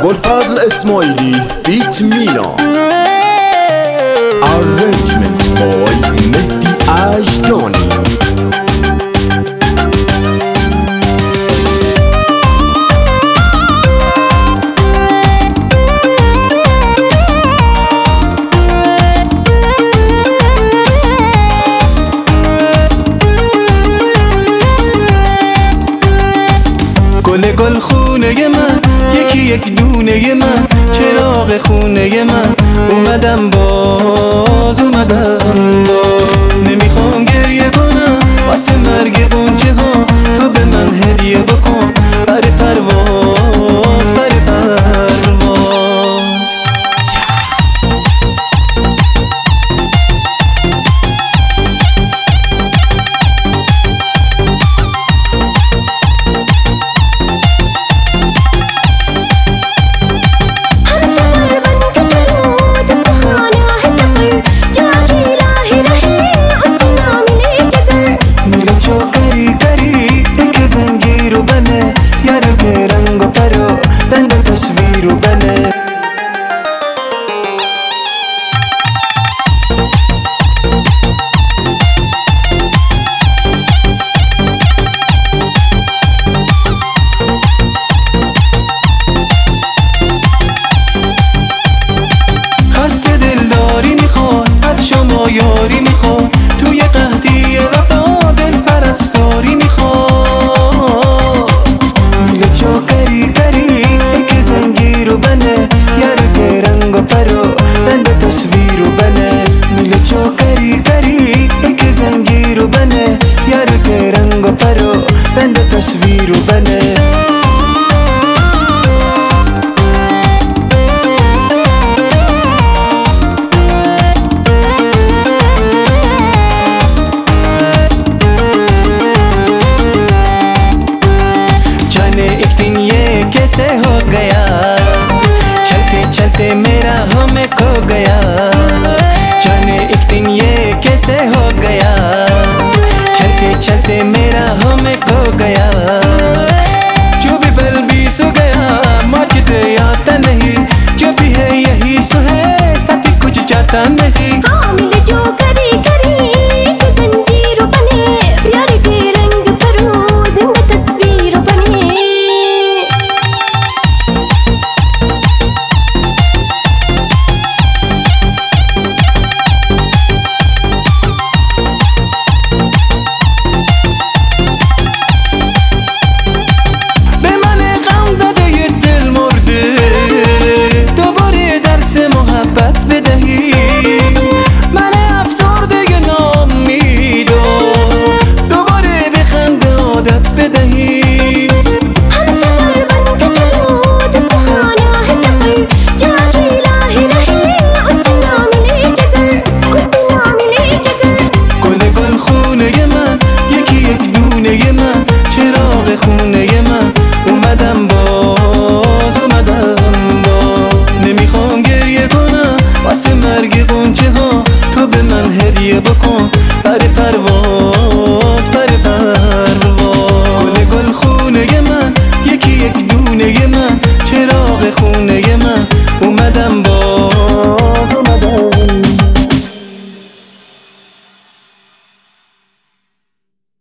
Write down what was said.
ابوالفضل اسماعیلی فیت مینا. Arrangement by مهدی اژدانی. گل خونه من، یکی یک دونه من، چراغ خونه من، اومدم باز نمیخوام گریه کنم واسه مرگ قنچه ها، تو به من هدیه بکن پر پرواز پر پرواز. یاری میخوام توی قحطی وفا دل پرستاری میخوام. میگه چاکری کری که زنجیر و بنه، یارو که رنگ و پرو تند تصویر و بنه. میگه چاکری کری که زنجیر و بنه، یارو که رنگ و پرو تند تصویر و بنه. कैसे हो गया चलते चलते मेरा हमें खो गया, जाने एक दिन ये कैसे हो गया चलते चलते मेरा हमें खो गया. जो भी पल बीत गया मुझे आता नहीं, जो भी है यही सो है साथी कुछ चाहता नहीं. हाँ मिले जो करी करी कि जंजीर बने, प्यार के रंग भरो जिंदा तस्वीर बने. بدهی